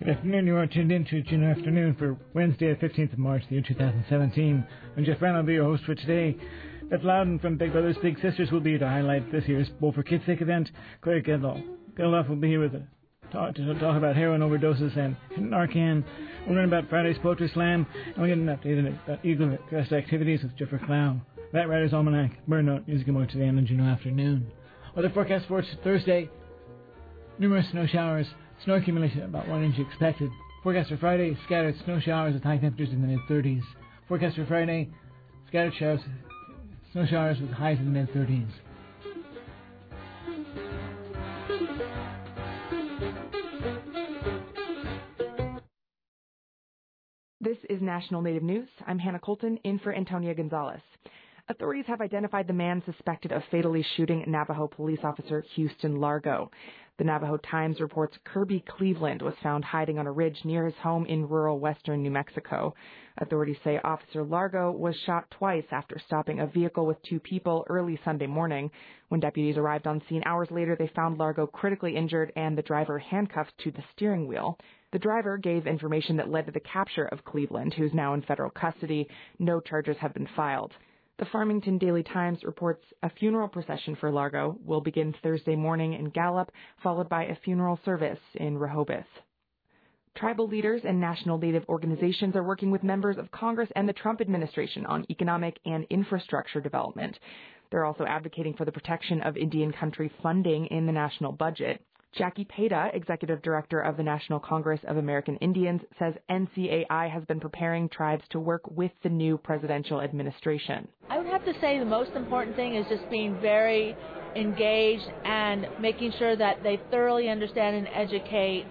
Good afternoon. You are tuned in to Juno Afternoon for Wednesday, the 15th of March, the year 2017. I'm Jeff Brown. I'll be your host for today. Beth Loudon from Big Brothers Big Sisters will be here to highlight this year's Bowl for Kids' Sake event. Claire Geldof will be here to talk about heroin overdoses and Narcan. We'll learn about Friday's Poetry Slam, and we'll get an update about Eagle Crest activities with Jeffrey Clow. That Writer's Almanac, Burn Note, music and more today on the Juno Afternoon. Weather forecast for Thursday: numerous snow showers. Snow accumulation about 1 inch expected. Forecast for Friday: scattered snow showers with high temperatures in the mid-30s. Forecast for Friday: scattered snow showers with highs in the mid-30s. This is National Native News. I'm Hannah Colton, in for Antonia Gonzalez. Authorities have identified the man suspected of fatally shooting Navajo police officer Houston Largo. The Navajo Times reports Kirby Cleveland was found hiding on a ridge near his home in rural western New Mexico. Authorities say Officer Largo was shot twice after stopping a vehicle with two people early Sunday morning. When deputies arrived on scene hours later, they found Largo critically injured and the driver handcuffed to the steering wheel. The driver gave information that led to the capture of Cleveland, who's now in federal custody. No charges have been filed. The Farmington Daily Times reports a funeral procession for Largo will begin Thursday morning in Gallup, followed by a funeral service in Rehoboth. Tribal leaders and national Native organizations are working with members of Congress and the Trump administration on economic and infrastructure development. They're also advocating for the protection of Indian country funding in the national budget. Jackie Peda, Executive Director of the National Congress of American Indians, says NCAI has been preparing tribes to work with the new presidential administration. I would have to say the most important thing is just being very engaged and making sure that they thoroughly understand and educate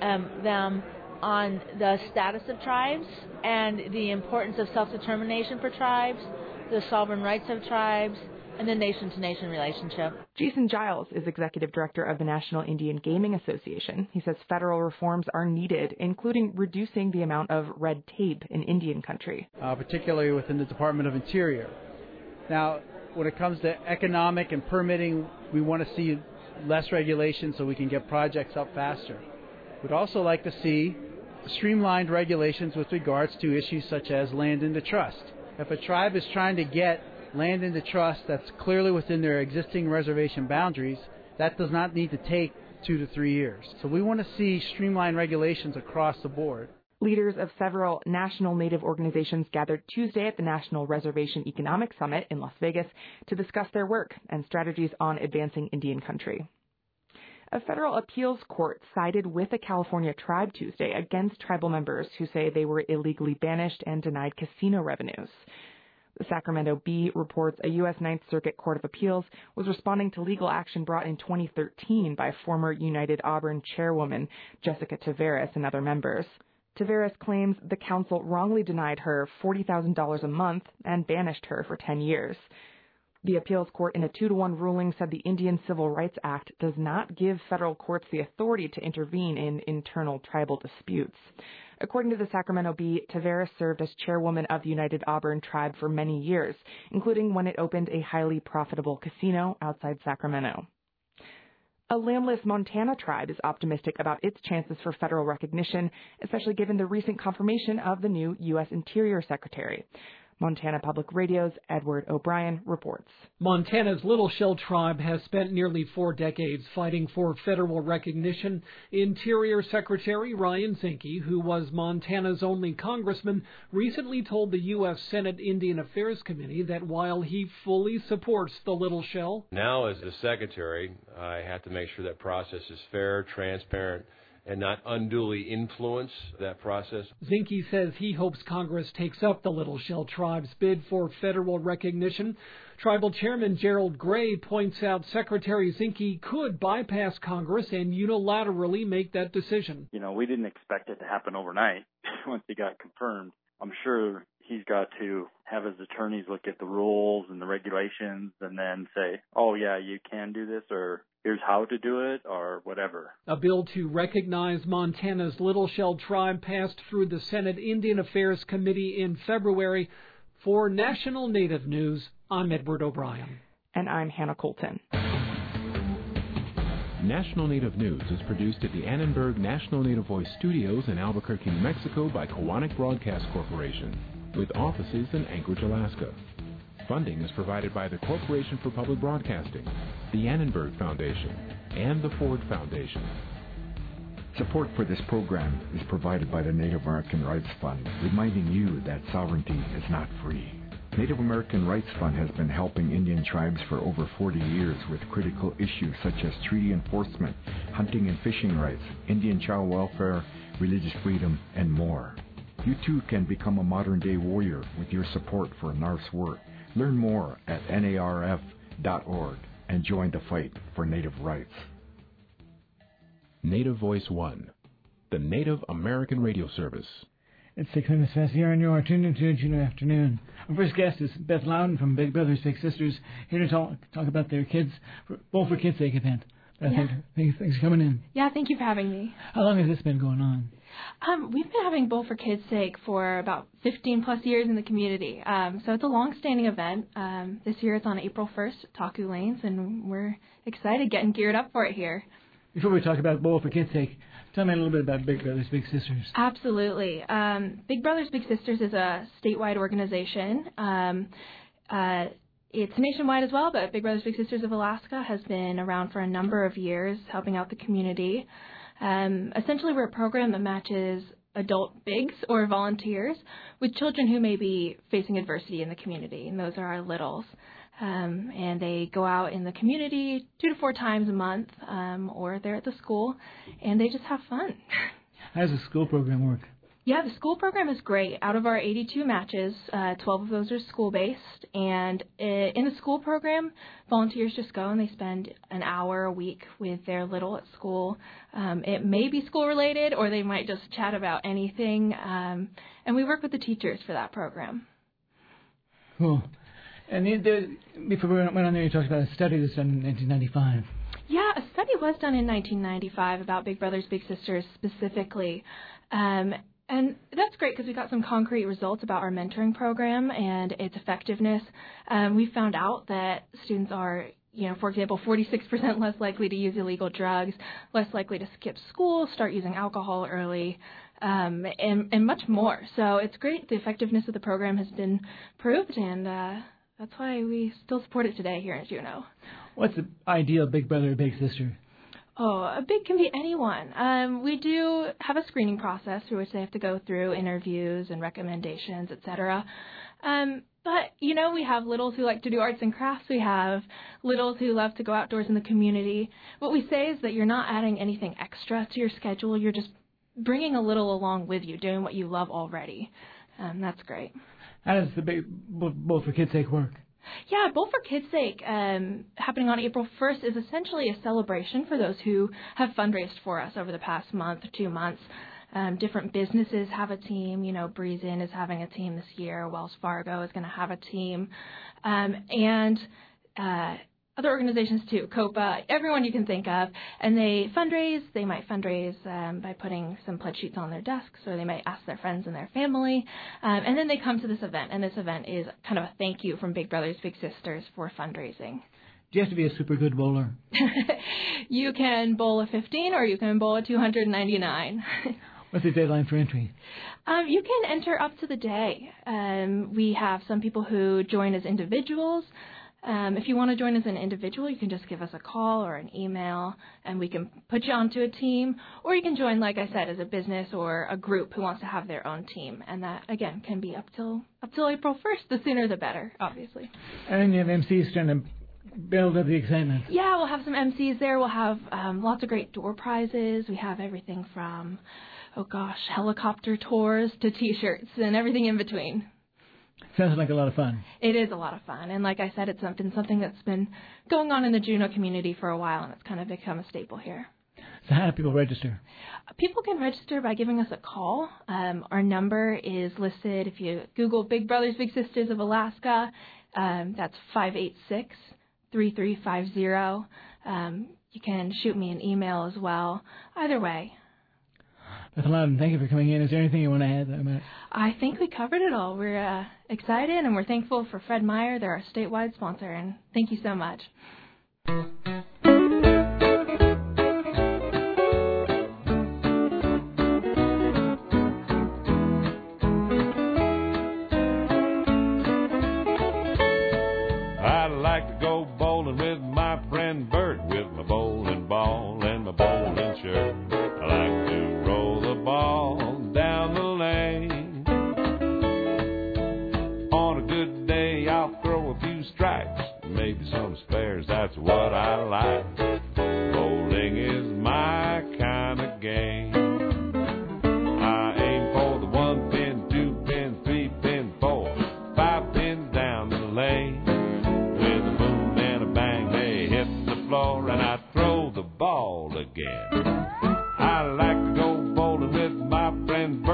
them on the status of tribes and the importance of self-determination for tribes, the sovereign rights of tribes, and the nation-to-nation relationship. Jason Giles is Executive Director of the National Indian Gaming Association. He says federal reforms are needed, including reducing the amount of red tape in Indian country. Particularly within the Department of Interior. Now, when it comes to economic and permitting, we want to see less regulation so we can get projects up faster. We'd also like to see streamlined regulations with regards to issues such as land into trust. If a tribe is trying to get land into trust that's clearly within their existing reservation boundaries, that does not need to take 2 to 3 years. So we want to see streamlined regulations across the board. Leaders of several national Native organizations gathered Tuesday at the National Reservation Economic Summit in Las Vegas to discuss their work and strategies on advancing Indian country. A federal appeals court sided with a California tribe Tuesday against tribal members who say they were illegally banished and denied casino revenues. The Sacramento Bee reports a U.S. Ninth Circuit Court of Appeals was responding to legal action brought in 2013 by former United Auburn chairwoman Jessica Taveras and other members. Taveras claims the council wrongly denied her $40,000 a month and banished her for 10 years. The appeals court in a 2-1 ruling said the Indian Civil Rights Act does not give federal courts the authority to intervene in internal tribal disputes. According to the Sacramento Bee, Taveras served as chairwoman of the United Auburn Tribe for many years, including when it opened a highly profitable casino outside Sacramento. A landless Montana tribe is optimistic about its chances for federal recognition, especially given the recent confirmation of the new U.S. Interior Secretary. Montana Public Radio's Edward O'Brien reports. Montana's Little Shell Tribe has spent nearly 4 decades fighting for federal recognition. Interior Secretary Ryan Zinke, who was Montana's only congressman, recently told the U.S. Senate Indian Affairs Committee that while he fully supports the Little Shell, now as the secretary, I have to make sure that process is fair, transparent, and not unduly influence that process. Zinke says he hopes Congress takes up the Little Shell Tribe's bid for federal recognition. Tribal Chairman Gerald Gray points out Secretary Zinke could bypass Congress and unilaterally make that decision. You know, we didn't expect it to happen overnight once it got confirmed. I'm sure he's got to have his attorneys look at the rules and the regulations and then say, oh, yeah, you can do this, or here's how to do it, or whatever. A bill to recognize Montana's Little Shell Tribe passed through the Senate Indian Affairs Committee in February. For National Native News, I'm Edward O'Brien. And I'm Hannah Colton. National Native News is produced at the Annenberg National Native Voice Studios in Albuquerque, New Mexico by Koahnic Broadcast Corporation, with offices in Anchorage, Alaska. Funding is provided by the Corporation for Public Broadcasting, the Annenberg Foundation, and the Ford Foundation. Support for this program is provided by the Native American Rights Fund, reminding you that sovereignty is not free. Native American Rights Fund has been helping Indian tribes for over 40 years with critical issues such as treaty enforcement, hunting and fishing rights, Indian child welfare, religious freedom, and more. You too can become a modern-day warrior with your support for NARF's work. Learn more at narf.org and join the fight for Native rights. Native Voice One, the Native American radio service. It's 6 minutes past the hour, and you are tuned into Juno Afternoon. Our first guest is Beth Loudon from Big Brothers Big Sisters, here to talk about their Bowl for Kids Sake event. Yeah. Thanks for coming in. Yeah, thank you for having me. How long has this been going on? We've been having Bowl for Kids Sake for about 15 plus years in the community. So it's a long-standing event. This year it's on April 1st at Taku Lanes, and we're excited, getting geared up for it here. Before we talk about Bowl for Kids Sake, tell me a little bit about Big Brothers Big Sisters. Absolutely. Big Brothers Big Sisters is a statewide organization. It's nationwide as well, but Big Brothers Big Sisters of Alaska has been around for a number of years, helping out the community. Essentially, we're a program that matches adult bigs or volunteers with children who may be facing adversity in the community, and those are our littles. And they go out in the community 2 to 4 times a month, or they're at the school, and they just have fun. How does the school program work? Yeah, the school program is great. Out of our 82 matches, 12 of those are school-based, and in the school program, volunteers just go and they spend an hour a week with their little at school. It may be school-related, or they might just chat about anything, and we work with the teachers for that program. Cool. And before we went on there, you talked about a study that was done in 1995. Yeah, a study was done in 1995 about Big Brothers Big Sisters specifically. And that's great because we got some concrete results about our mentoring program and its effectiveness. We found out that students are, for example, 46% less likely to use illegal drugs, less likely to skip school, start using alcohol early, and much more. So it's great. The effectiveness of the program has been proved, and that's why we still support it today here in Juneau. What's the ideal Big Brother or Big Sister? Oh, a big can be anyone. We do have a screening process through which they have to go through interviews and recommendations, etc. But, we have littles who like to do arts and crafts. We have littles who love to go outdoors in the community. What we say is that you're not adding anything extra to your schedule. You're just bringing a little along with you, doing what you love already. That's great. How does the Big Bowl for Kids Sake work? Yeah, Bowl for Kids Sake, happening on April 1st, is essentially a celebration for those who have fundraised for us over the past month or 2 months. Different businesses have a team. Breeze Inn is having a team this year. Wells Fargo is going to have a team. And other organizations too, COPA, everyone you can think of. And they fundraise. They might fundraise by putting some pledge sheets on their desks, or they might ask their friends and their family. And then they come to this event, and this event is kind of a thank you from Big Brothers Big Sisters for fundraising. Do you have to be a super good bowler? You can bowl a 15, or you can bowl a 299. What's the deadline for entry? You can enter up to the day. We have some people who join as individuals. If you want to join as an individual, you can just give us a call or an email, and we can put you onto a team. Or you can join, like I said, as a business or a group who wants to have their own team. And that, again, can be up till April 1st. The sooner the better, obviously. And then you have MCs trying to build up the excitement. Yeah, we'll have some MCs there. We'll have lots of great door prizes. We have everything from, helicopter tours to T-shirts and everything in between. Sounds like a lot of fun. It is a lot of fun. And like I said, it's been something that's been going on in the Juneau community for a while, and it's kind of become a staple here. So how do people register? People can register by giving us a call. Our number is listed. If you Google Big Brothers Big Sisters of Alaska, that's 586-3350. You can shoot me an email as well. Either way. Beth Loudon, thank you for coming in. Is there anything you want to add? I think we covered it all. We're excited, and we're thankful for Fred Meyer. They're our statewide sponsor, and thank you so much.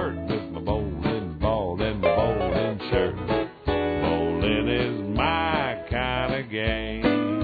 hurt with my bowling ball and my bowling shirt. Bowling is my kind of game.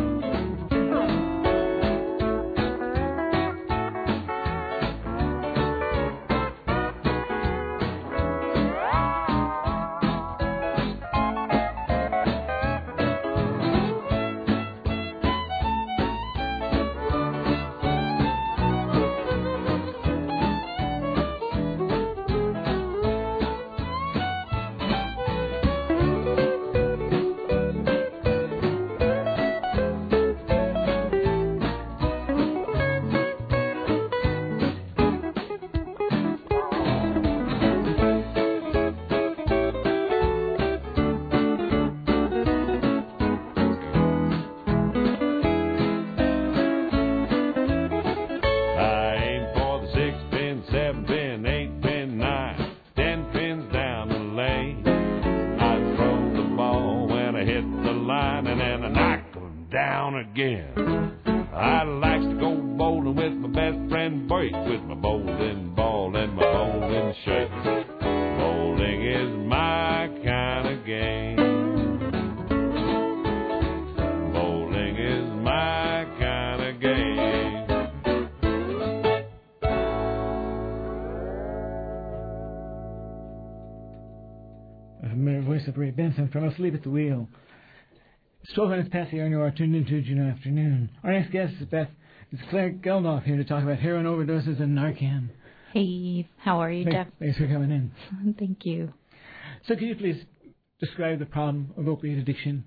Voice of Ray Benson from Asleep at the Wheel. It's 12 minutes past the hour, and you are tuned into Juno Afternoon. Our next guest is Claire Geldof here to talk about heroin overdoses and Narcan. Hey, how are you, Jeff? Thanks for coming in. Thank you. So could you please describe the problem of opiate addiction?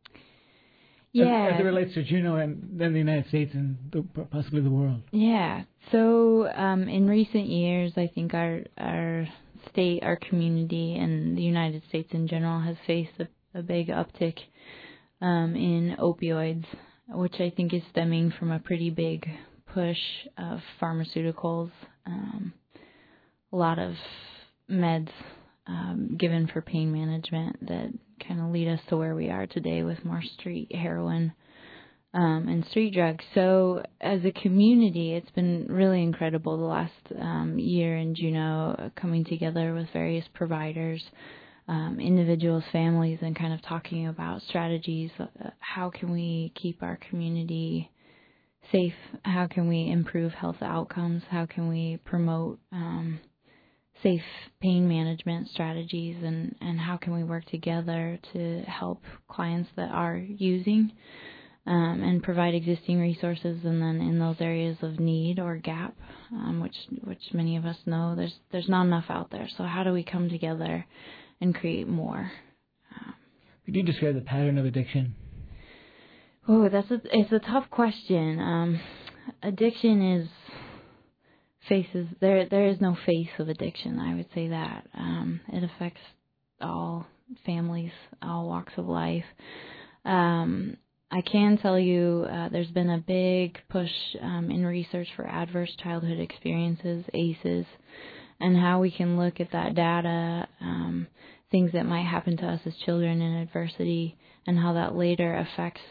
Yeah. As it relates to Juneau and then the United States and possibly the world. Yeah. So in recent years, I think our state, our community, and the United States in general has faced a big uptick in opioids, which I think is stemming from a pretty big push of pharmaceuticals, a lot of meds given for pain management that kind of lead us to where we are today with more street heroin and street drugs. So as a community, it's been really incredible the last year in Juneau, coming together with various providers, individuals, families, and kind of talking about strategies. How can we keep our community safe? How can we improve health outcomes? How can we promote safe pain management strategies? And how can we work together to help clients that are using and provide existing resources, and then in those areas of need or gap, which many of us know there's not enough out there. So how do we come together and create more? Could you describe the pattern of addiction? Oh, it's a tough question. Addiction there is no face of addiction. I would say that it affects all families, all walks of life. I can tell you there's been a big push in research for adverse childhood experiences, ACEs, and how we can look at that data, things that might happen to us as children in adversity, and how that later affects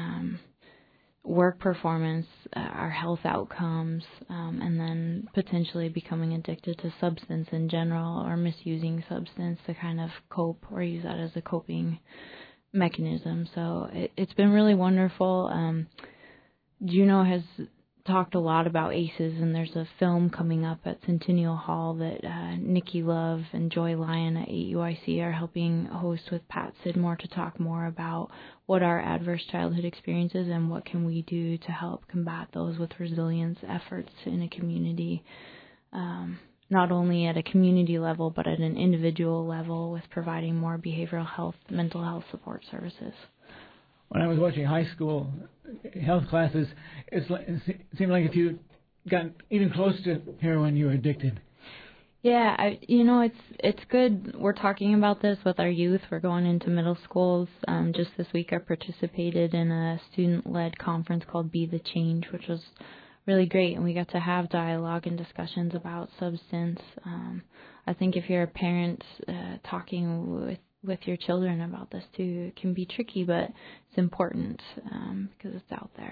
work performance, our health outcomes, and then potentially becoming addicted to substance in general, or misusing substance to kind of cope or use that as a coping mechanism. So it's been really wonderful. Juneau has talked a lot about ACEs, and there's a film coming up at Centennial Hall that Nikki Love and Joy Lyon at AUIC are helping host with Pat Sidmore to talk more about what are adverse childhood experiences and what can we do to help combat those with resilience efforts in a community, not only at a community level but at an individual level, with providing more behavioral health, mental health support services. When I was watching high school health classes, it seemed like if you got even close to heroin, you were addicted. Yeah, it's good. We're talking about this with our youth. We're going into middle schools. Just this week, I participated in a student-led conference called Be the Change, which was really great, and we got to have dialogue and discussions about substance. I think if you're a parent, talking with your children about this too, it can be tricky, but it's important because it's out there.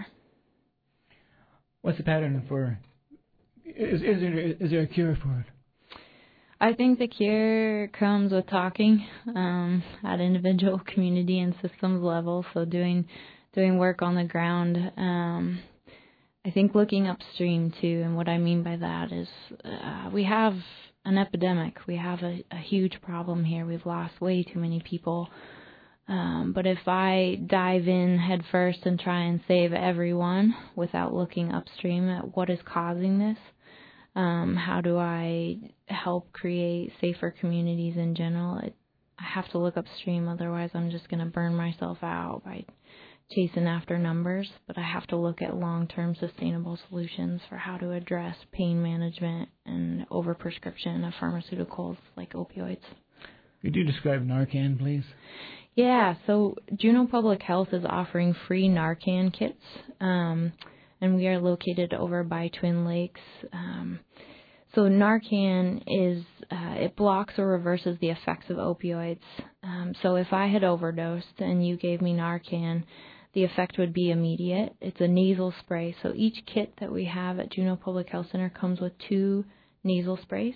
What's the pattern for? Is there a cure for it? I think the cure comes with talking at individual, community, and systems level. So doing work on the ground. I think looking upstream too, and what I mean by that is we have an epidemic. We have a huge problem here. We've lost way too many people. But if I dive in head first and try and save everyone without looking upstream at what is causing this, how do I help create safer communities in general, I have to look upstream. Otherwise, I'm just going to burn myself out by chasing after numbers. But I have to look at long-term sustainable solutions for how to address pain management and overprescription of pharmaceuticals like opioids. Could you describe Narcan, please? Yeah, so Juneau Public Health is offering free Narcan kits, and we are located over by Twin Lakes. So Narcan is, it blocks or reverses the effects of opioids. So if I had overdosed and you gave me Narcan, the effect would be immediate. It's a nasal spray. So each kit that we have at Juneau Public Health Center comes with 2 nasal sprays.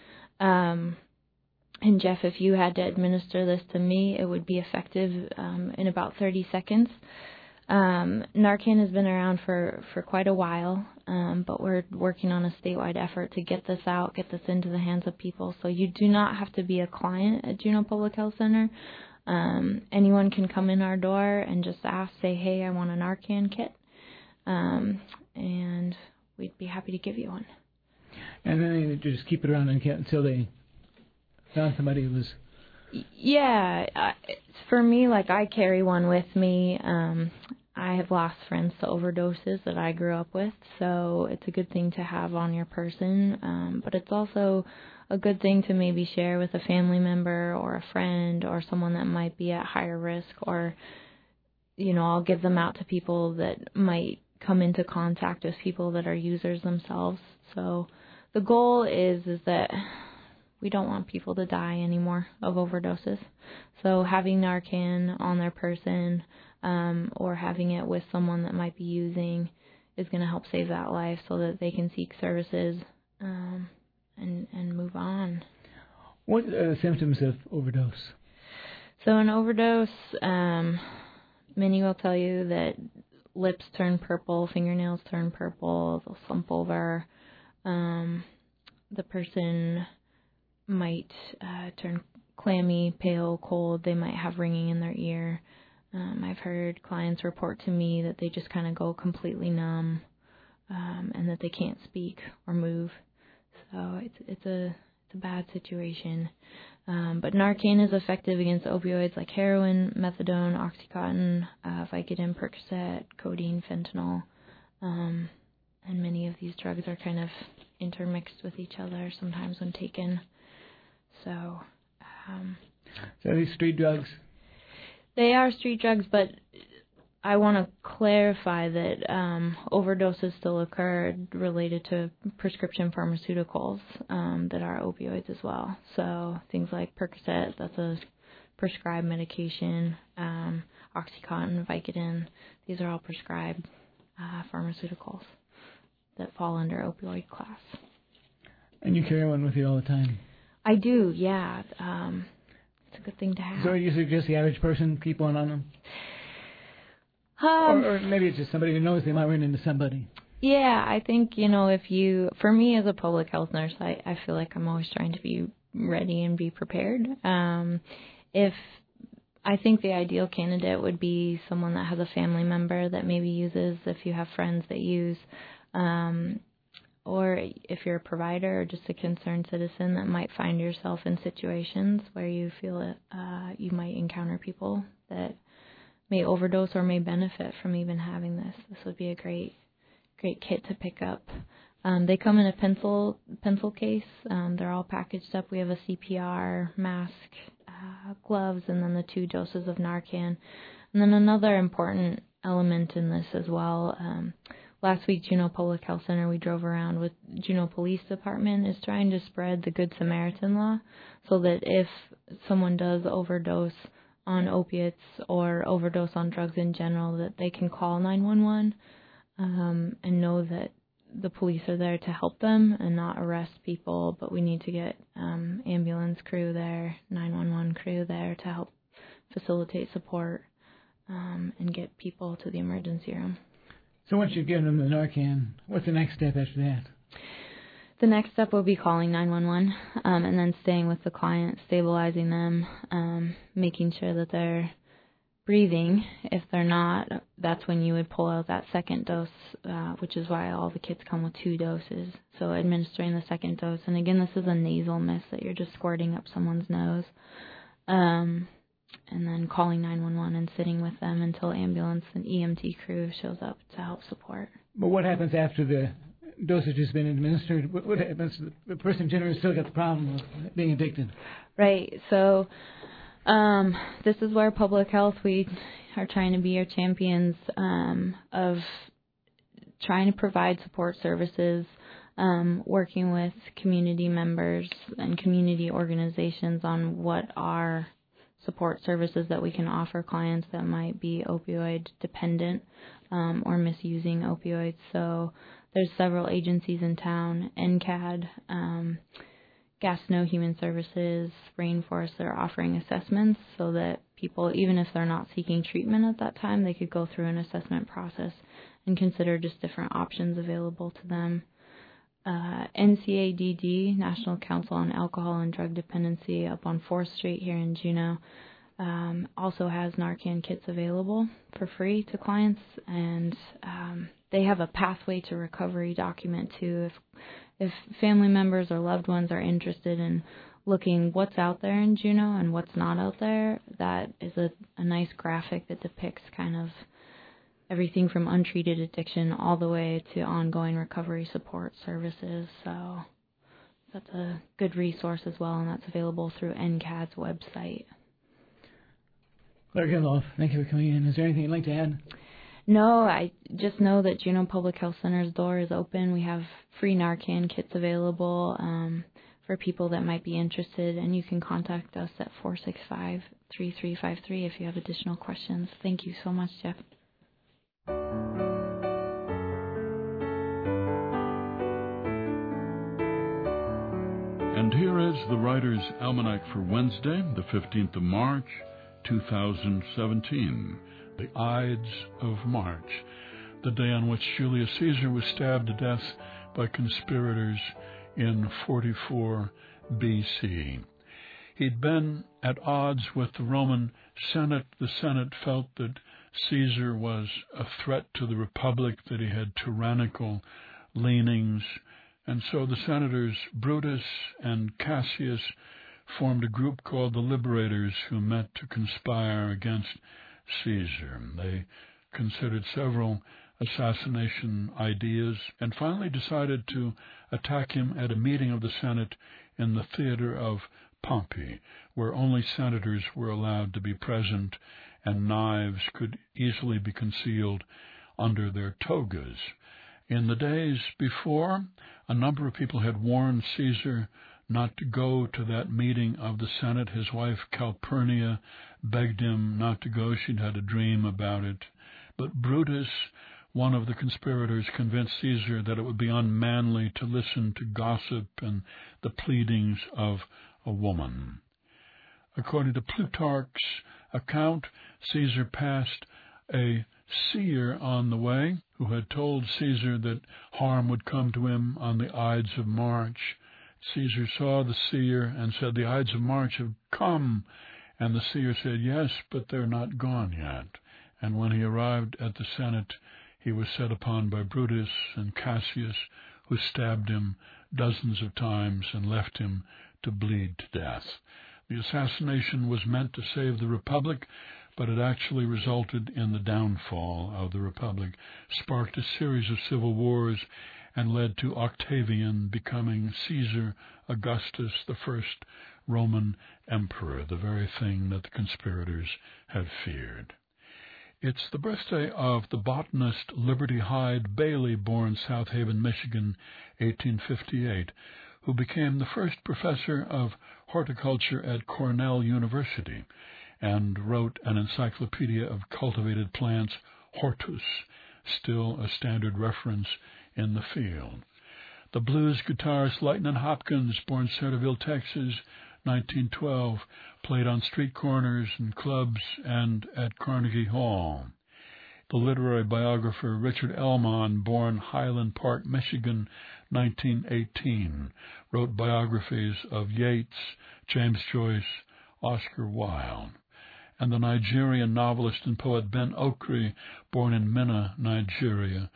And Jeff, if you had to administer this to me, it would be effective in about 30 seconds. Narcan has been around for quite a while, but we're working on a statewide effort to get this out, get this into the hands of people. So you do not have to be a client at Juneau Public Health Center. Anyone can come in our door and just say, hey, I want a Narcan kit, and we'd be happy to give you one. And then they just keep it around until they found somebody who was... Yeah, for me, like, I carry one with me. I have lost friends to overdoses that I grew up with, so it's a good thing to have on your person, but it's also a good thing to maybe share with a family member or a friend or someone that might be at higher risk, or, I'll give them out to people that might come into contact with people that are users themselves. So the goal is that we don't want people to die anymore of overdoses. So having Narcan on their person, or having it with someone that might be using, is going to help save that life so that they can seek services and move on. What are the symptoms of overdose? So an overdose, many will tell you that lips turn purple, fingernails turn purple, they'll slump over. The person might turn clammy, pale, cold. They might have ringing in their ear. I've heard clients report to me that they just kind of go completely numb, and that they can't speak or move. So it's a bad situation. But Narcan is effective against opioids like heroin, methadone, Oxycontin, Vicodin, Percocet, codeine, fentanyl, and many of these drugs are kind of intermixed with each other sometimes when taken. So are these street drugs? They are street drugs, but I want to clarify that overdoses still occur related to prescription pharmaceuticals that are opioids as well. So things like Percocet, that's a prescribed medication, Oxycontin, Vicodin, these are all prescribed pharmaceuticals that fall under opioid class. And you carry one with you all the time? I do, yeah. It's a good thing to have. So you suggest the average person keep one on them? Or maybe it's just somebody who knows they might run into somebody. Yeah, I think, for me as a public health nurse, I feel like I'm always trying to be ready and be prepared. I think the ideal candidate would be someone that has a family member that maybe uses, if you have friends that use, or if you're a provider or just a concerned citizen that might find yourself in situations where you feel you might encounter people that may overdose or may benefit from even having this. This would be a great kit to pick up. They come in a pencil case. They're all packaged up. We have a CPR, mask, gloves, and then the 2 doses of Narcan. And then another important element in this as well, last week, Juneau Public Health Center, we drove around with Juneau Police Department, is trying to spread the Good Samaritan law so that if someone does overdose on opiates or overdose on drugs in general, that they can call 911 and know that the police are there to help them and not arrest people, but we need to get ambulance crew there, 911 crew there to help facilitate support and get people to the emergency room. So once you've given them the Narcan, what's the next step after that? The next step will be calling 911 and then staying with the client, stabilizing them, making sure that they're breathing. If they're not, that's when you would pull out that second dose, which is why all the kits come with 2 doses. So administering the second dose. And again, this is a nasal mist that you're just squirting up someone's nose. And then calling 911 and sitting with them until ambulance and EMT crew shows up to help support. But what happens after the dosage has been administered? What happens? The person generally still got the problem of being addicted. Right. So this is where public health, we are trying to be your champions of trying to provide support services, working with community members and community organizations on what are support services that we can offer clients that might be opioid dependent or misusing opioids. So there's several agencies in town, NCAD, Gastineau Human Services, Rainforest, they're offering assessments so that people, even if they're not seeking treatment at that time, they could go through an assessment process and consider just different options available to them. NCADD, National Council on Alcohol and Drug Dependency, up on 4th Street here in Juneau, also has Narcan kits available for free to clients, and they have a pathway to recovery document too. If family members or loved ones are interested in looking what's out there in Juneau and what's not out there, that is a nice graphic that depicts kind of everything from untreated addiction all the way to ongoing recovery support services. So that's a good resource as well, and that's available through NCAD's website. Claire Gilloff, thank you for coming in. Is there anything you'd like to add? No, I just know that Juneau Public Health Center's door is open. We have free Narcan kits available for people that might be interested, and you can contact us at 465-3353 if you have additional questions. Thank you so much, Jeff. And here is the Writer's Almanac for Wednesday, the 15th of March, 2017. The Ides of March, the day on which Julius Caesar was stabbed to death by conspirators in 44 B.C. He'd been at odds with the Roman Senate. The Senate felt that Caesar was a threat to the Republic, that he had tyrannical leanings, and so the senators Brutus and Cassius formed a group called the Liberators, who met to conspire against Caesar. They considered several assassination ideas and finally decided to attack him at a meeting of the Senate in the theater of Pompey, where only senators were allowed to be present and knives could easily be concealed under their togas. In the days before, a number of people had warned Caesar not to go to that meeting of the Senate. His wife Calpurnia begged him not to go. She'd had a dream about it. But Brutus, one of the conspirators, convinced Caesar that it would be unmanly to listen to gossip and the pleadings of a woman. According to Plutarch's account, Caesar passed a seer on the way who had told Caesar that harm would come to him on the Ides of March. Caesar saw the seer and said, "The Ides of March have come." And the seer said, "Yes, but they're not gone yet." And when he arrived at the Senate, he was set upon by Brutus and Cassius, who stabbed him dozens of times and left him to bleed to death. The assassination was meant to save the Republic, but it actually resulted in the downfall of the Republic, sparked a series of civil wars, and led to Octavian becoming Caesar Augustus, the first Roman emperor, the very thing that the conspirators had feared. It's the birthday of the botanist Liberty Hyde Bailey, born South Haven, Michigan, 1858, who became the first professor of horticulture at Cornell University and wrote an encyclopedia of cultivated plants, Hortus, still a standard reference in the field. The blues guitarist Lightnin' Hopkins, born Centerville, Texas, 1912, played on street corners and clubs and at Carnegie Hall. The literary biographer Richard Elmon, born Highland Park, Michigan, 1918, wrote biographies of Yeats, James Joyce, Oscar Wilde. And the Nigerian novelist and poet Ben Okri, born in Minna, Nigeria,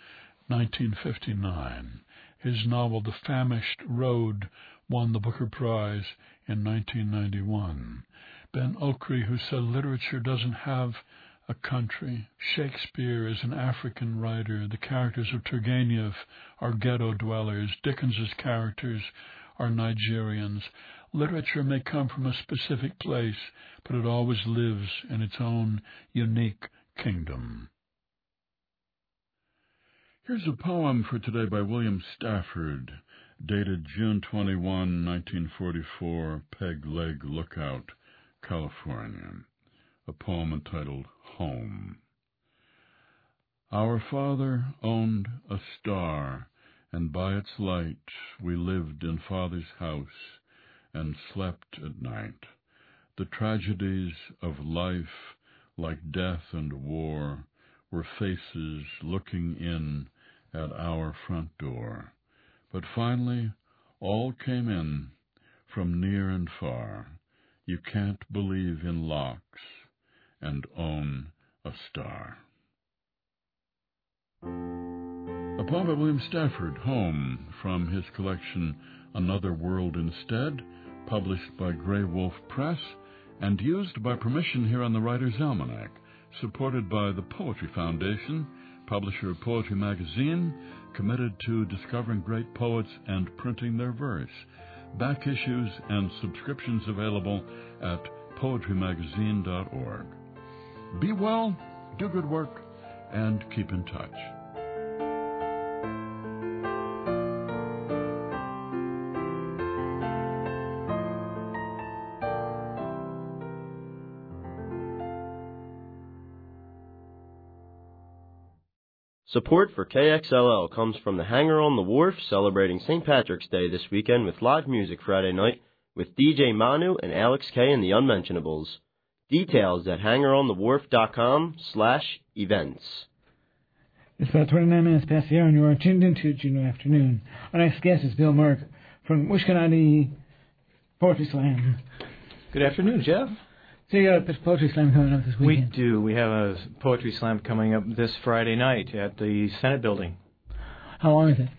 1959. His novel The Famished Road won the Booker Prize in 1991. Ben Okri, who said literature doesn't have a country. Shakespeare is an African writer. The characters of Turgenev are ghetto dwellers. Dickens's characters are Nigerians. Literature may come from a specific place, but it always lives in its own unique kingdom. Here's a poem for today by William Stafford, dated June 21, 1944, Peg Leg Lookout, California. A poem entitled Home. Our father owned a star, and by its light we lived in Father's house and slept at night. The tragedies of life, like death and war, were faces looking in at our front door. But finally, all came in from near and far. You can't believe in locks and own a star. A poem by William Stafford, Home, from his collection Another World Instead, published by Grey Wolf Press and used by permission here on the Writer's Almanac, supported by the Poetry Foundation, publisher of Poetry Magazine, committed to discovering great poets and printing their verse. Back issues and subscriptions available at poetrymagazine.org. Be well, do good work, and keep in touch. Support for KXLL comes from the Hangar on the Wharf, celebrating St. Patrick's Day this weekend with live music Friday night with DJ Manu and Alex K and the Unmentionables. Details at hangarontheWharf.com/events. It's about 29 minutes past the hour, and you are tuned into Juno Afternoon. Our next guest is Bill Merck from Wishkanabe Poetry Slam. Good afternoon, Jeff. So you got a Poetry Slam coming up this weekend? We do. We have a Poetry Slam coming up this Friday night at the Senate Building. How long is it?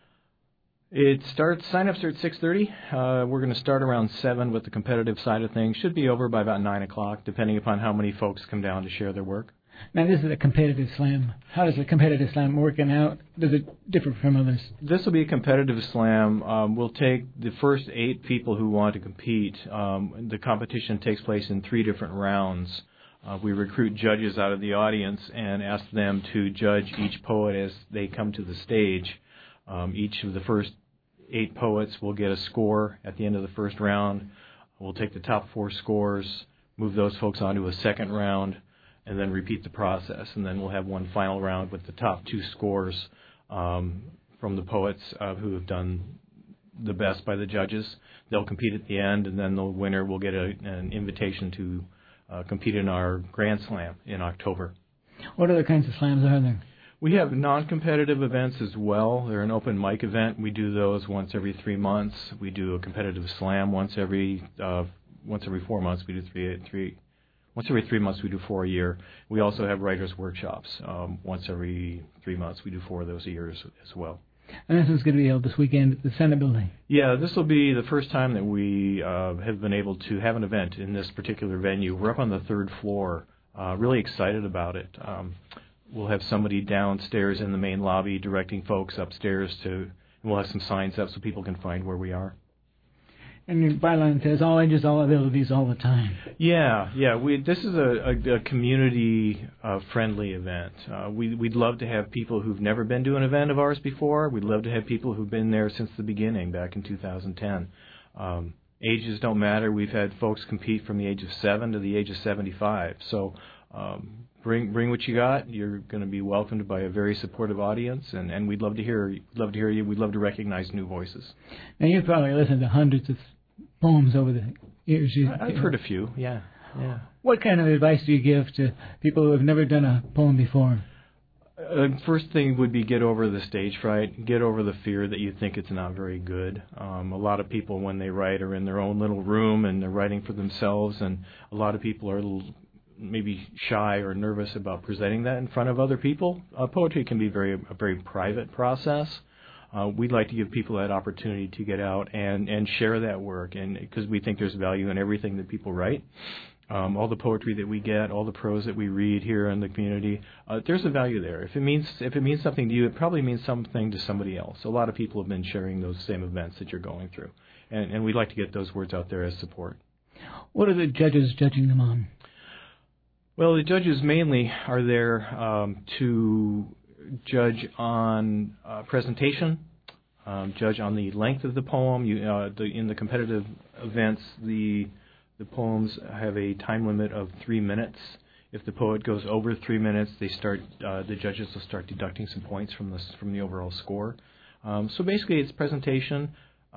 Sign-ups are at 6:30. We're going to start around 7 with the competitive side of things. Should be over by about 9 o'clock, depending upon how many folks come down to share their work. Now, this is a competitive slam. How does a competitive slam working out? Does it differ from others? This will be a competitive slam. We'll take the first 8 people who want to compete. The competition takes place in 3 different rounds. We recruit judges out of the audience and ask them to judge each poet as they come to the stage. Each of the first 8 poets will get a score at the end of the first round. We'll take the top 4 scores, move those folks on to a second round, and then repeat the process. And then we'll have one final round with the top 2 scores from the poets who have done the best by the judges. They'll compete at the end, and then the winner will get an invitation to compete in our Grand Slam in October. What other kinds of slams are there? We have non-competitive events as well. They're an open mic event. We do those once every 3 months. We do a competitive slam once every 4 months. We do once every 3 months. We do 4 a year. We also have writers' workshops once every 3 months. We do 4 of those a year as well. And this is going to be held this weekend at the Senate Building. Yeah, this will be the first time that we have been able to have an event in this particular venue. We're up on the 3rd floor. Really excited about it. We'll have somebody downstairs in the main lobby directing folks upstairs and we'll have some signs up so people can find where we are. And your byline says all ages, all abilities, all the time. Yeah. This is a community-friendly event. We'd love to have people who've never been to an event of ours before. We'd love to have people who've been there since the beginning, back in 2010. Ages don't matter. We've had folks compete from the age of 7 to the age of 75. So bring what you got. You're going to be welcomed by a very supportive audience, and we'd love to hear you. We'd love to recognize new voices. Now, you've probably listened to hundreds of poems over the years. I've heard a few, yeah. What kind of advice do you give to people who have never done a poem before? First thing would be get over the stage fright. Get over the fear that you think it's not very good. A lot of people, when they write, are in their own little room and they're writing for themselves, and a lot of people are maybe shy or nervous about presenting that in front of other people. Poetry can be a very private process. We'd like to give people that opportunity to get out and share that work, and because we think there's value in everything that people write. All the poetry that we get, all the prose that we read here in the community, there's a value there. If it means something to you, it probably means something to somebody else. A lot of people have been sharing those same events that you're going through, and we'd like to get those words out there as support. What are the judges judging them on? Well, the judges mainly are there to judge on presentation, judge on the length of the poem. In the competitive events, the poems have a time limit of 3 minutes. If the poet goes over 3 minutes, the judges will start deducting some points from the overall score. So basically, it's presentation,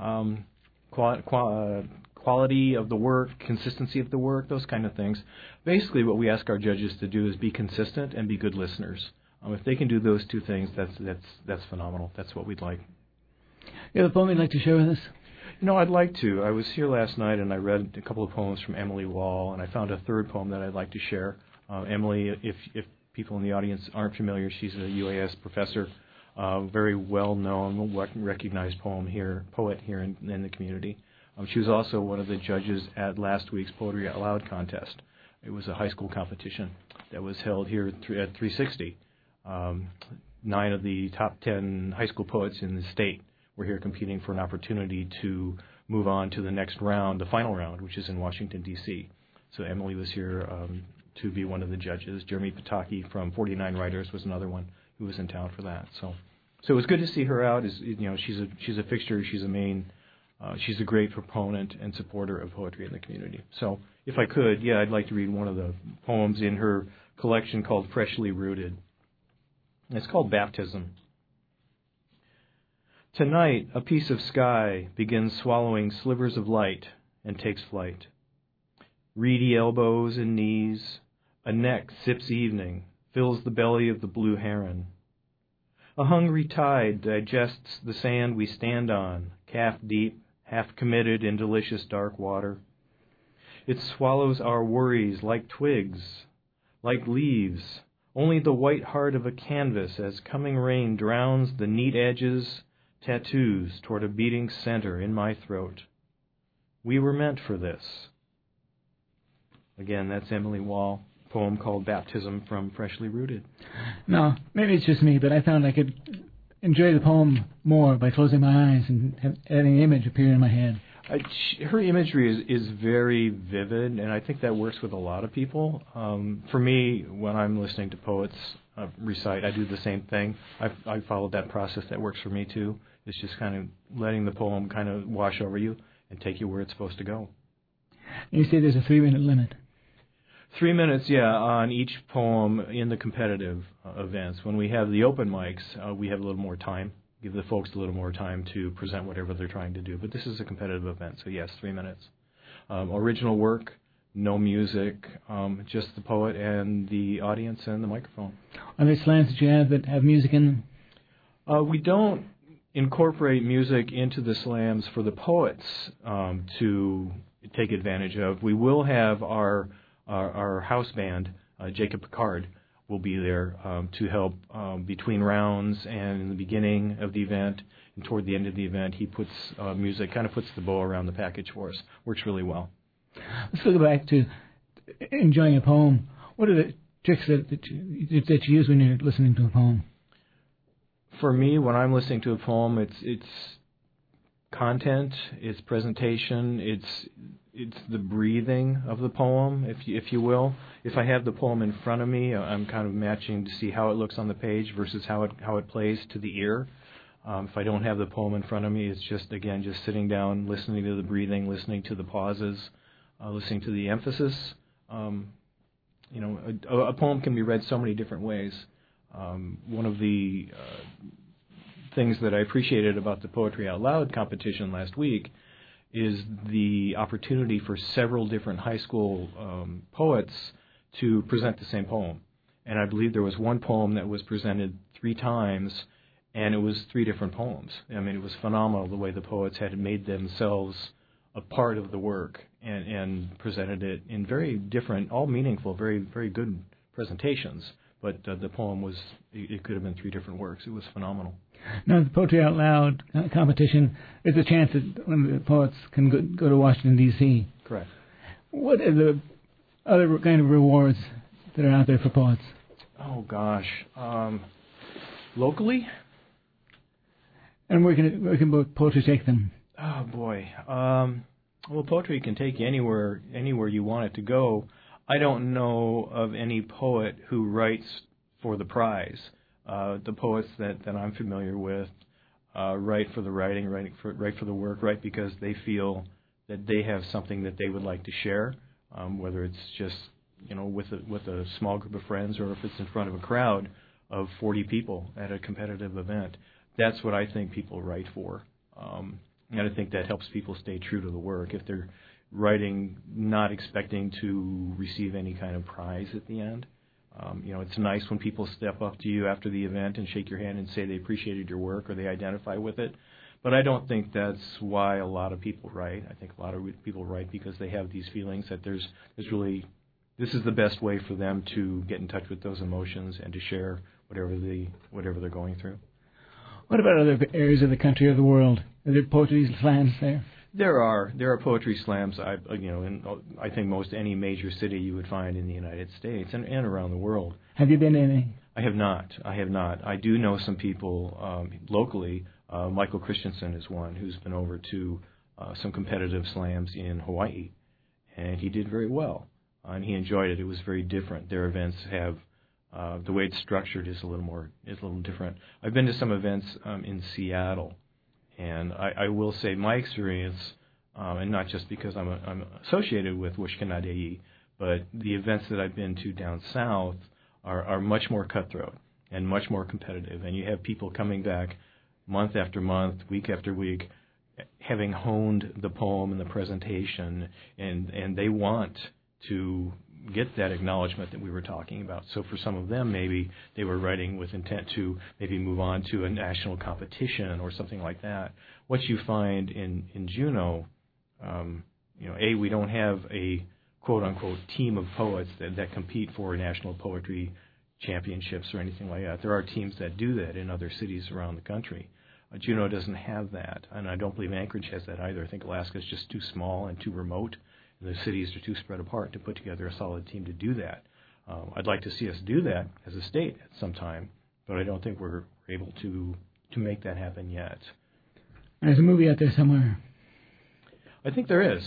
quality of the work, consistency of the work, those kind of things. Basically, what we ask our judges to do is be consistent and be good listeners. If they can do those two things, that's phenomenal. That's what we'd like. You have a poem you'd like to share with us? I'd like to. I was here last night and I read a couple of poems from Emily Wall, and I found a third poem that I'd like to share. Emily, if people in the audience aren't familiar, she's a UAS professor, very well-known, recognized poet here in the community. She was also one of the judges at last week's Poetry Out Loud contest. It was a high school competition that was held here at 360. 9 of the top 10 high school poets in the state were here competing for an opportunity to move on to the next round, the final round, which is in Washington, D.C. So Emily was here to be one of the judges. Jeremy Pataki from 49 Writers was another one who was in town for that. So it was good to see her out. She's a fixture. She's a main. She's a great proponent and supporter of poetry in the community. So if I could, I'd like to read one of the poems in her collection called Freshly Rooted. It's called Baptism. Tonight, a piece of sky begins swallowing slivers of light and takes flight. Reedy elbows and knees, a neck sips evening, fills the belly of the blue heron. A hungry tide digests the sand we stand on, calf deep, half committed in delicious dark water. It swallows our worries like twigs, like leaves, only the white heart of a canvas as coming rain drowns the neat edges, tattoos toward a beating center in my throat. We were meant for this. Again, that's Emily Wall, poem called Baptism from Freshly Rooted. No, maybe it's just me, but I found I could enjoy the poem more by closing my eyes and having an image appear in my head. Her imagery is very vivid, and I think that works with a lot of people. For me, when I'm listening to poets recite, I do the same thing. I followed that process. That works for me too. It's just kind of letting the poem kind of wash over you and take you where it's supposed to go. You say there's a 3-minute limit. 3 minutes, on each poem in the competitive events. When we have the open mics, we have a little more time. Give the folks a little more time to present whatever they're trying to do. But this is a competitive event, so yes, 3 minutes. Original work, no music, just the poet and the audience and the microphone. Are there slams that you have that have music in them? We don't incorporate music into the slams for the poets to take advantage of. We will have our house band, Jacob Picard, will be there to help between rounds and in the beginning of the event and toward the end of the event. He puts music, kind of puts the bow around the package for us. Works really well. Let's go back to enjoying a poem. What are the tricks that you use when you're listening to a poem? For me, when I'm listening to a poem, it's content, it's presentation, it's the breathing of the poem, if you will. If I have the poem in front of me, I'm kind of matching to see how it looks on the page versus how it plays to the ear. If I don't have the poem in front of me, it's just sitting down, listening to the breathing, listening to the pauses, listening to the emphasis. a poem can be read so many different ways. One of the things that I appreciated about the Poetry Out Loud competition last week is the opportunity for several different high school poets to present the same poem. And I believe there was one poem that was presented 3 times, and it was 3 different poems. I mean, it was phenomenal the way the poets had made themselves a part of the work and presented it in very different, all meaningful, very, very good presentations. But the poem was, it could have been 3 different works. It was phenomenal. Now, the Poetry Out Loud competition is a chance that one of the poets can go to Washington, D.C. Correct. What are the other kind of rewards that are out there for poets? Oh, gosh. Locally? And where can poetry take them? Oh, boy. Well, poetry can take you anywhere you want it to go. I don't know of any poet who writes for the prize. The poets that I'm familiar with write for the writing, write for the work, write because they feel that they have something that they would like to share, whether it's just with a small group of friends or if it's in front of a crowd of 40 people at a competitive event. That's what I think people write for, and I think that helps people stay true to the work. If they're writing not expecting to receive any kind of prize at the end. It's nice when people step up to you after the event and shake your hand and say they appreciated your work or they identify with it. But I don't think that's why a lot of people write. I think a lot of people write because they have these feelings that this is the best way for them to get in touch with those emotions and to share whatever they're going through. What about other areas of the country or the world? Are there poetry slams there? There are poetry slams. In I think most any major city you would find in the United States and around the world. Have you been to any? I have not. I do know some people locally. Michael Christensen is one who's been over to some competitive slams in Hawaii, and he did very well. And he enjoyed it. It was very different. Their events have the way it's structured is a little different. I've been to some events in Seattle. And I will say my experience, and not just because I'm associated with Wishkana-Dei, but the events that I've been to down south are much more cutthroat and much more competitive. And you have people coming back month after month, week after week, having honed the poem and the presentation, and they want to get that acknowledgement that we were talking about. So for some of them, maybe they were writing with intent to maybe move on to a national competition or something like that. What you find in Juneau, we don't have a quote-unquote team of poets that compete for national poetry championships or anything like that. There are teams that do that in other cities around the country. Juneau doesn't have that, and I don't believe Anchorage has that either. I think Alaska is just too small and too remote. The cities are too spread apart to put together a solid team to do that. I'd like to see us do that as a state at some time, but I don't think we're able to make that happen yet. There's a movie out there somewhere. I think there is.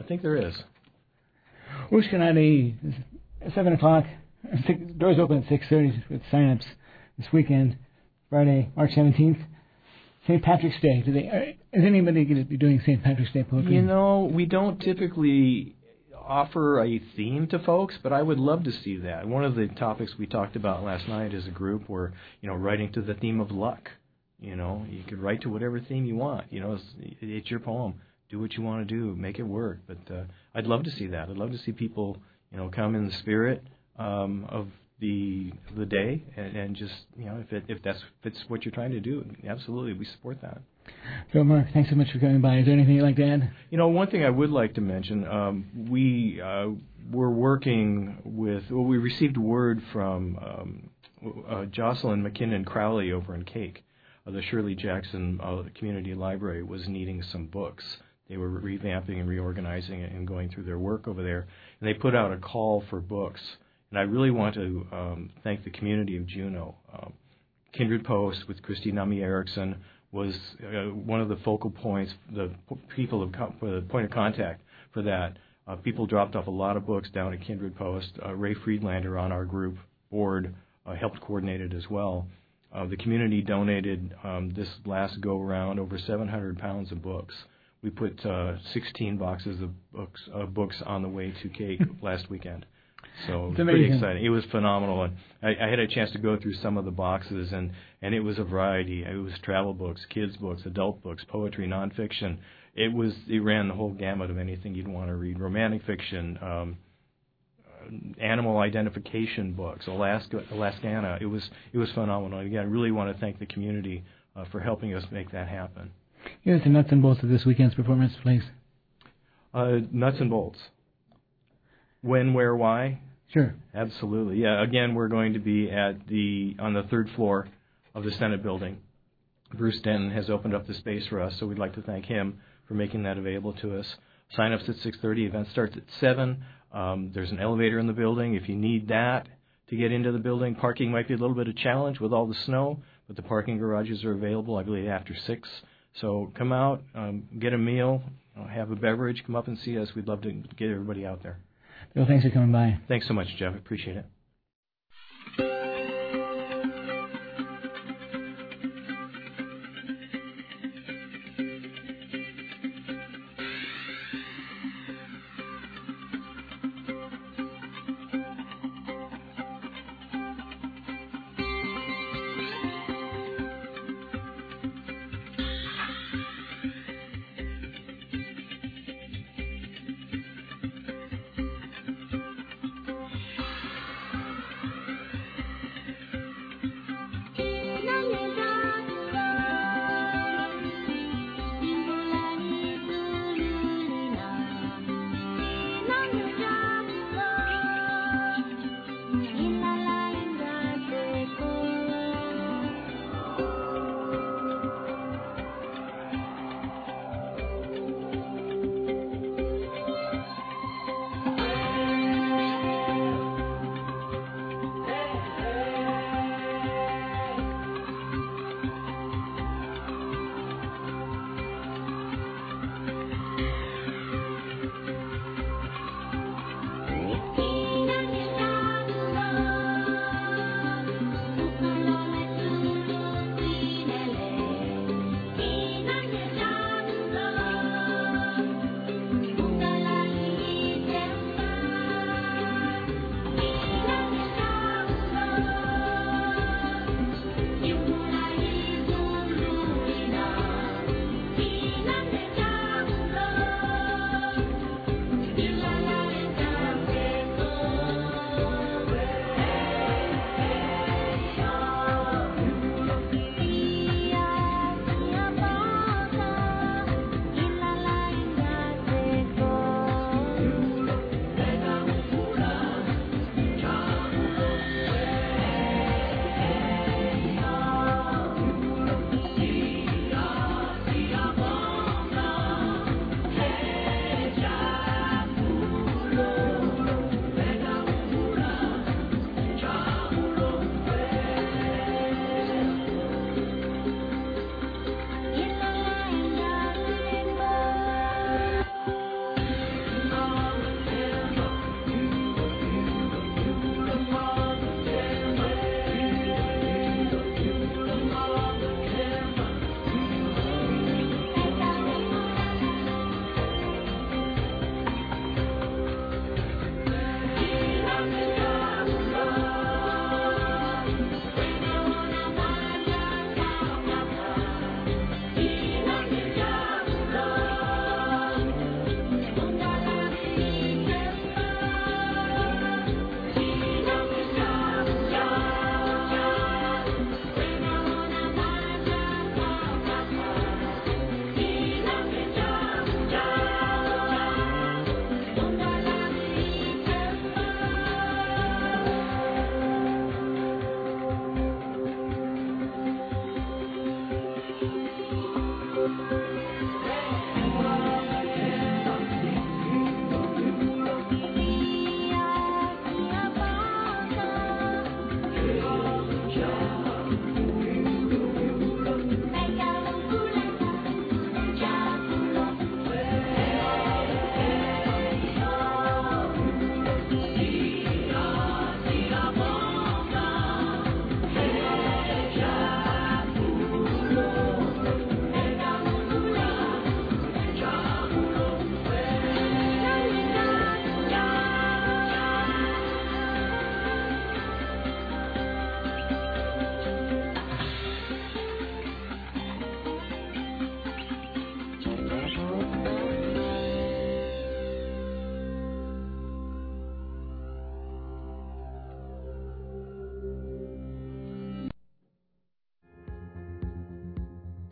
Wishkana-Dei is 7 o'clock. Doors open at 6:30 with sign-ups this weekend, Friday, March 17th. St. Patrick's Day. Is anybody going to be doing St. Patrick's Day poetry? We don't typically offer a theme to folks, but I would love to see that. One of the topics we talked about last night as a group were, writing to the theme of luck. You could write to whatever theme you want. It's your poem. Do what you want to do. Make it work. But I'd love to see that. I'd love to see people, come in the spirit of the day and just if that's what you're trying to do, absolutely we support that. Phil, Mark, thanks so much for coming by. Is there anything you'd like to add? One thing I would like to mention, we were working with. Well, we received word from Jocelyn McKinnon Crowley over in Cake. The Shirley Jackson Community Library was needing some books. They were revamping and reorganizing it and going through their work over there, and they put out a call for books. And I really want to thank the community of Juneau. Kindred Post with Christy Nami Erickson was one of the focal points, the point of contact for that. People dropped off a lot of books down at Kindred Post. Ray Friedlander on our group board helped coordinate it as well. The community donated this last go-around over 700 pounds of books. We put 16 boxes of books on the way to Cake last weekend. So it was It's pretty amazing. exciting. It was phenomenal. And I had a chance to go through some of the boxes, and it was a variety. It was travel books, kids books, adult books, poetry, nonfiction. It ran the whole gamut of anything you'd want to read. Romantic fiction, animal identification books, Alaskana. It was phenomenal. Again, I really want to thank the community for helping us make that happen. Here's the nuts and bolts of this weekend's performance, please. Nuts and bolts. When, where, why? Sure. Absolutely. Yeah. Again, we're going to be on the third floor of the Senate building. Bruce Denton has opened up the space for us, so we'd like to thank him for making that available to us. Sign-ups at 6:30. Event starts at 7. There's an elevator in the building. If you need that to get into the building, parking might be a little bit of a challenge with all the snow, but the parking garages are available, I believe, after 6. So come out, get a meal, have a beverage, come up and see us. We'd love to get everybody out there. Bill, thanks for coming by. Thanks so much, Jeff. Appreciate it.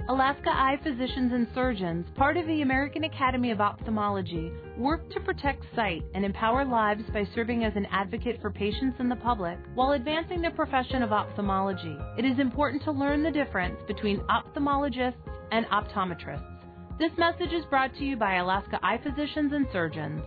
Alaska Eye Physicians and Surgeons, part of the American Academy of Ophthalmology, work to protect sight and empower lives by serving as an advocate for patients and the public while advancing the profession of ophthalmology. It is important to learn the difference between ophthalmologists and optometrists. This message is brought to you by Alaska Eye Physicians and Surgeons.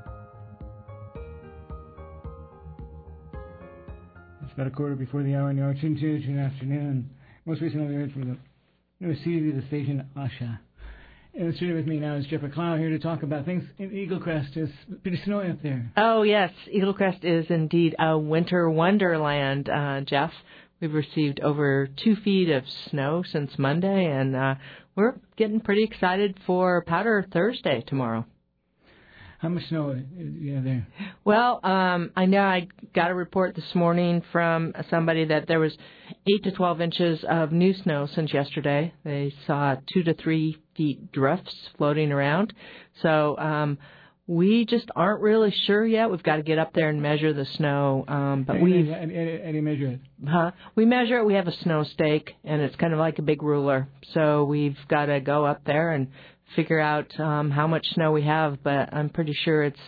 It's about a quarter before the hour, and you're tuned to afternoon. Most recently, we heard from the newest CV of the station, Asha. In the studio with me now is Jeff McLeod here to talk about things in Eagle Crest. It's pretty snowy up there. Oh, yes. Eagle Crest is indeed a winter wonderland, Jeff. We've received over 2 feet of snow since Monday, and we're getting pretty excited for Powder Thursday tomorrow. How much snow is there? Well, I know I got a report this morning from somebody that there was 8 to 12 inches of new snow since yesterday. They saw 2 to 3 feet drifts floating around. So we just aren't really sure yet. We've got to get up there and measure the snow. But How do you measure it? We measure it. We have a snow stake, and it's kind of like a big ruler. So we've got to go up there and figure out how much snow we have, but I'm pretty sure it's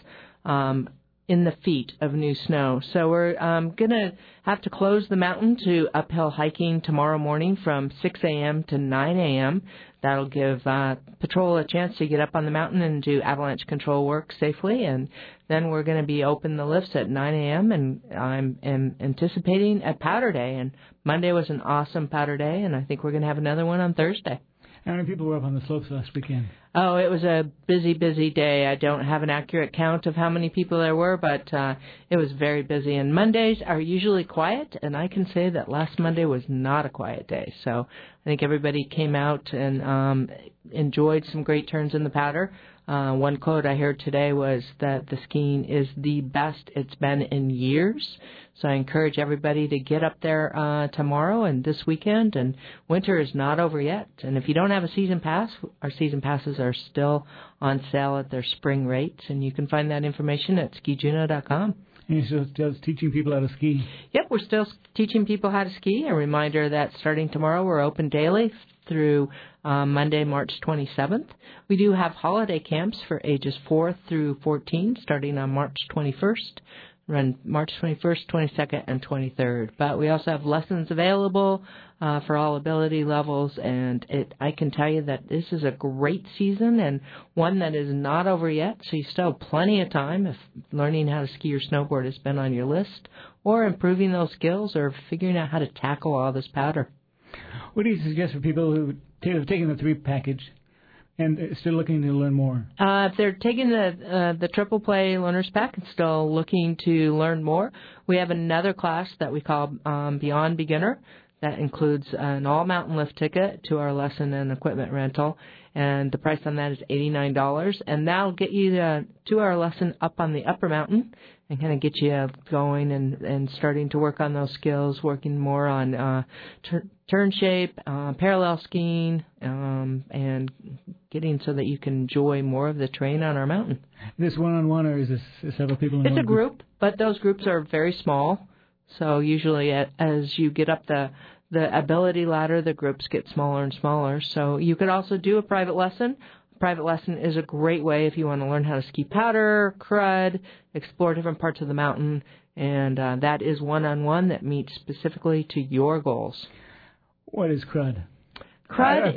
in the feet of new snow. So we're going to have to close the mountain to uphill hiking tomorrow morning from 6 a.m. to 9 a.m. That'll give patrol a chance to get up on the mountain and do avalanche control work safely, and then we're going to be open the lifts at 9 a.m., and I'm anticipating a Powder Day, and Monday was an awesome Powder Day, and I think we're going to have another one on Thursday. How many people were up on the slopes last weekend? Oh, it was a busy, busy day. I don't have an accurate count of how many people there were, but it was very busy. And Mondays are usually quiet, and I can say that last Monday was not a quiet day. So I think everybody came out and enjoyed some great turns in the Powder. One quote I heard today was that the skiing is the best it's been in years. So I encourage everybody to get up there tomorrow and this weekend. And winter is not over yet. And if you don't have a season pass, our season passes are still on sale at their spring rates. And you can find that information at skijuno.com. And you're still teaching people how to ski? Yep, we're still teaching people how to ski. A reminder that starting tomorrow, we're open daily through Monday, March 27th. We do have holiday camps for ages 4 through 14 starting on March 21st. Run March 21st, 22nd, and 23rd. But we also have lessons available for all ability levels, and I can tell you that this is a great season and one that is not over yet, so you still have plenty of time if learning how to ski or snowboard has been on your list, or improving those skills, or figuring out how to tackle all this powder. What do you suggest for people who have taken the 3 package and still looking to learn more? If they're taking the Triple Play Learner's Pack and still looking to learn more, we have another class that we call Beyond Beginner. That includes an all-mountain lift ticket, 2-hour lesson, and equipment rental. And the price on that is $89. And that'll get you the 2-hour lesson up on the upper mountain and kind of get you going and starting to work on those skills, working more on turn shape, parallel skiing, and getting so that you can enjoy more of the terrain on our mountain. Is this one-on-one, or is this several people in It's one a group, but those groups are very small. So usually as you get up the ability ladder, the groups get smaller and smaller. So you could also do a private lesson. A private lesson is a great way if you want to learn how to ski powder, crud, explore different parts of the mountain, and that is one-on-one that meets specifically to your goals. What is crud? Crud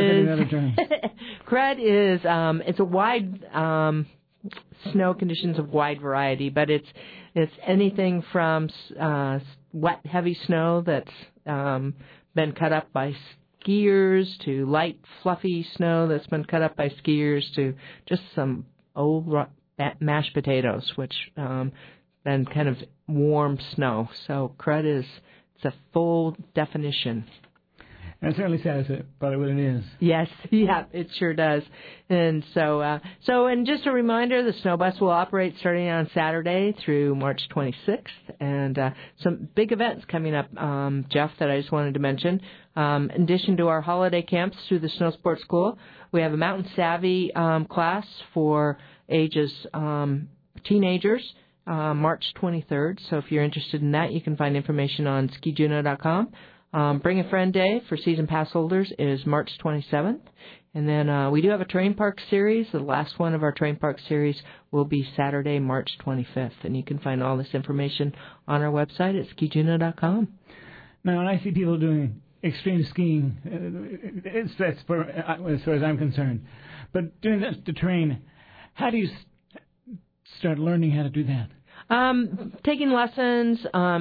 is it's a wide snow conditions of wide variety, but it's anything from wet, heavy snow that's been cut up by skiers to light, fluffy snow that's been cut up by skiers to just some old mashed potatoes, which then kind of warm snow. So crud it's a full definition. And it certainly says probably what it is. Yes, yeah, it sure does. And so and just a reminder, the Snow Bus will operate starting on Saturday through March 26th, and some big events coming up, Jeff, that I just wanted to mention. In addition to our holiday camps through the Snow Sports School, we have a Mountain Savvy class for ages teenagers, March 23rd. So if you're interested in that, you can find information on skijuno.com. Bring a Friend Day for season pass holders is March 27th. And then we do have a Terrain Park series. The last one of our Terrain Park series will be Saturday, March 25th. And you can find all this information on our website at skijuno.com. Now, when I see people doing extreme skiing, that's for, as far as I'm concerned. But doing the terrain, how do you start learning how to do that? Taking lessons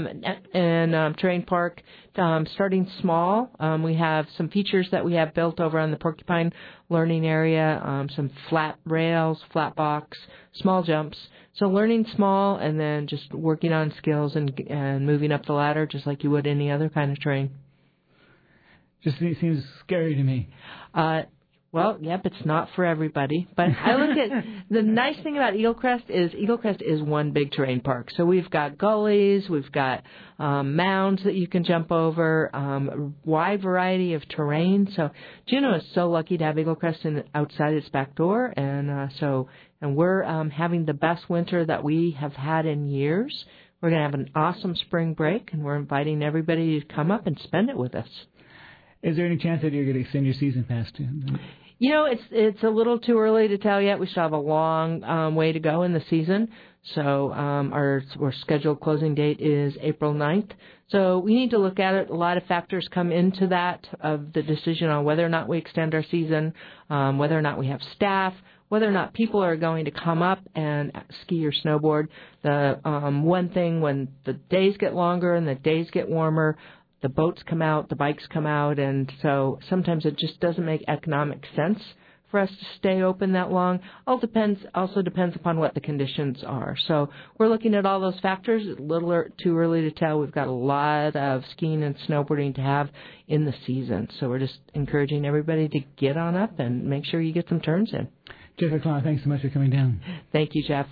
in Terrain Park, starting small. We have some features that we have built over on the Porcupine Learning Area, some flat rails, flat box, small jumps. So learning small and then just working on skills and moving up the ladder just like you would any other kind of terrain. Just seems scary to me. Well, yep, it's not for everybody. But I look at the nice thing about Eaglecrest is one big terrain park. So we've got gullies, we've got mounds that you can jump over, wide variety of terrain. So Juneau is so lucky to have Eaglecrest outside its back door, and we're having the best winter that we have had in years. We're going to have an awesome spring break, and we're inviting everybody to come up and spend it with us. Is there any chance that you're going to extend your season pass to? You know, it's a little too early to tell yet. We still have a long way to go in the season. So our scheduled closing date is April 9th. So we need to look at it. A lot of factors come into that of the decision on whether or not we extend our season, whether or not we have staff, whether or not people are going to come up and ski or snowboard. The one thing, when the days get longer and the days get warmer, the boats come out, the bikes come out, and so sometimes it just doesn't make economic sense for us to stay open that long. Also depends upon what the conditions are. So we're looking at all those factors. It's a little too early to tell. We've got a lot of skiing and snowboarding to have in the season. So we're just encouraging everybody to get on up and make sure you get some turns in. Jeff McClaw, thanks so much for coming down. Thank you, Jeff.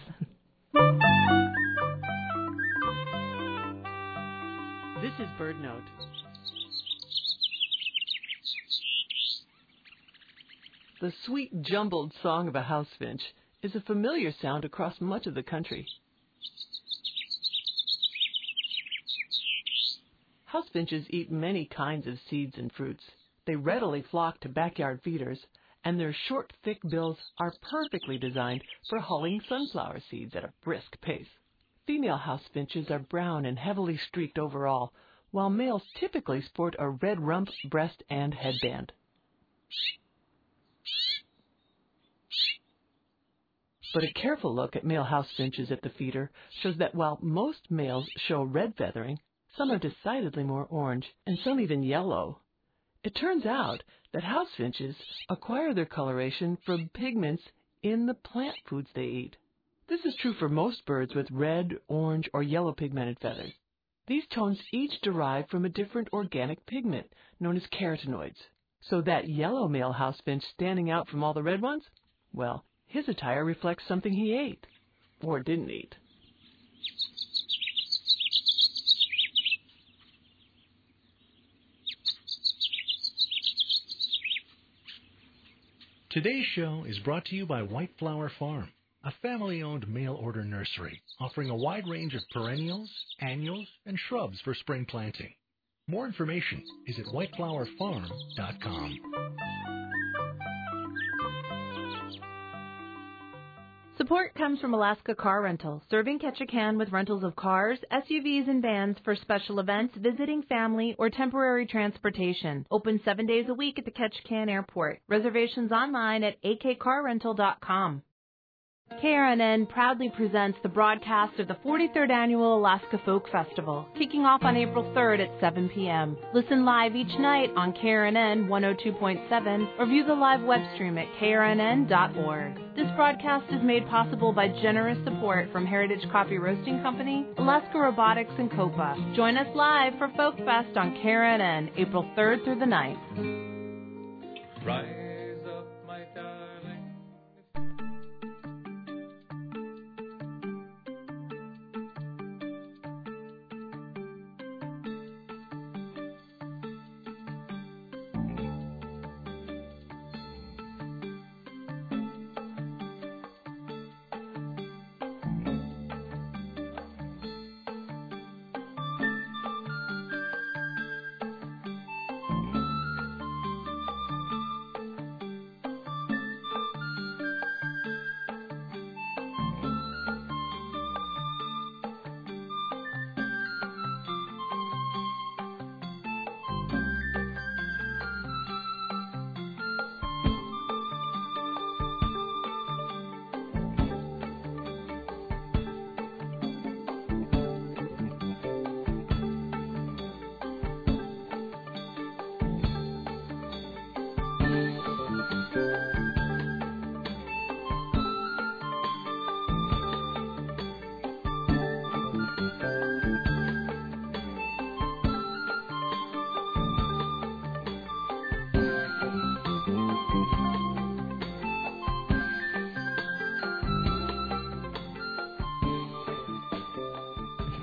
This is Bird Note. The sweet, jumbled song of a housefinch is a familiar sound across much of the country. Housefinches eat many kinds of seeds and fruits. They readily flock to backyard feeders, and their short, thick bills are perfectly designed for hulling sunflower seeds at a brisk pace. Female housefinches are brown and heavily streaked overall, while males typically sport a red rump, breast, and headband. But a careful look at male housefinches at the feeder shows that while most males show red feathering, some are decidedly more orange, and some even yellow. It turns out that housefinches acquire their coloration from pigments in the plant foods they eat. This is true for most birds with red, orange, or yellow pigmented feathers. These tones each derive from a different organic pigment known as carotenoids. So that yellow male housefinch standing out from all the red ones? Well, his attire reflects something he ate, or didn't eat. Today's show is brought to you by White Flower Farm, a family-owned mail-order nursery offering a wide range of perennials, annuals, and shrubs for spring planting. More information is at whiteflowerfarm.com. Support comes from Alaska Car Rental, serving Ketchikan with rentals of cars, SUVs, and vans for special events, visiting family, or temporary transportation. Open 7 days a week at the Ketchikan Airport. Reservations online at akcarrental.com. KRNN proudly presents the broadcast of the 43rd Annual Alaska Folk Festival, kicking off on April 3rd at 7 p.m. Listen live each night on KRNN 102.7 or view the live web stream at krnn.org. This broadcast is made possible by generous support from Heritage Coffee Roasting Company, Alaska Robotics, and COPA. Join us live for Folk Fest on KRNN, April 3rd through the 9th. Right.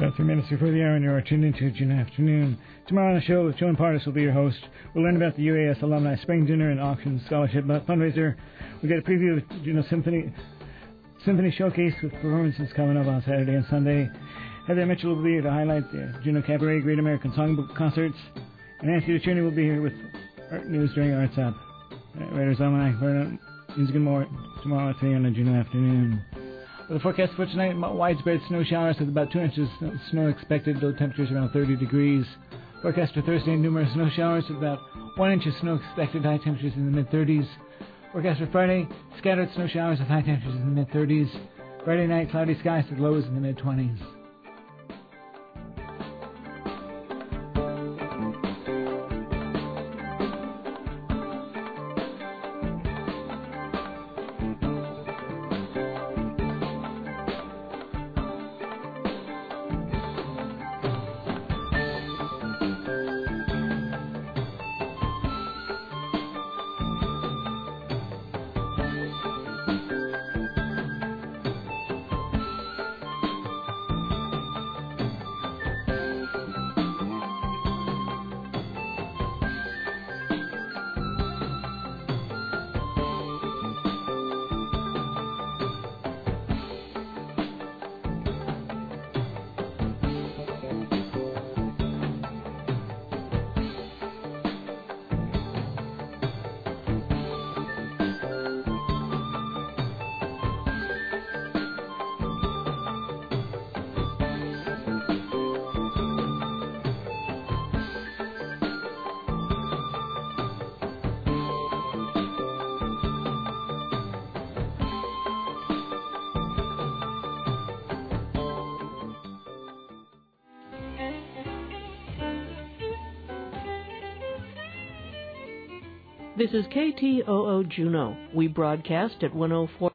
About 3 minutes before the hour, and you're tuned into June Afternoon. Tomorrow on the show, Joan Partis will be your host. We'll learn about the UAS Alumni Spring Dinner and Auction Scholarship Fundraiser. We'll get a preview of Juneau Symphony Showcase with performances coming up on Saturday and Sunday. Heather Mitchell will be here to highlight the Juneau Cabaret Great American Songbook Concerts. And Nancy Ducherney will be here with art news during Arts Up. Writers Almanac for music and more tomorrow at 3 on the Juneau Afternoon. The forecast for tonight, widespread snow showers with about 2 inches of snow expected, low temperatures around 30 degrees. Forecast for Thursday, numerous snow showers with about 1 inch of snow expected, high temperatures in the mid-30s. Forecast for Friday, scattered snow showers with high temperatures in the mid-30s. Friday night, cloudy skies with lows in the mid-20s. This is KTOO Juneau. We broadcast at 104.